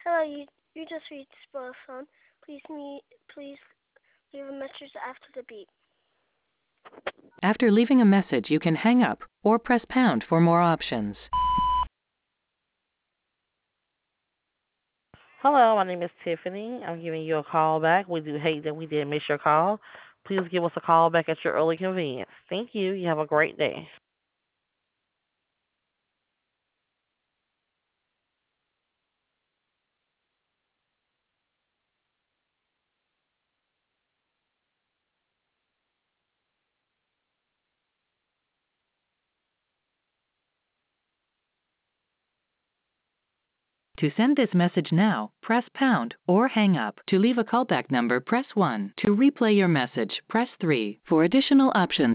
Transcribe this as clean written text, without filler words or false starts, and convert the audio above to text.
Hello, you just reached Phone. Please leave a message after the beep. After leaving a message, you can hang up or press pound for more options. Hello, my name is Tiffany. I'm giving you a call back. We do hate that we did miss your call. Please give us a call back at your early convenience. Thank you. You have a great day. To send this message now, press pound or hang up. To leave a callback number, press 1. To replay your message, press 3. For additional options,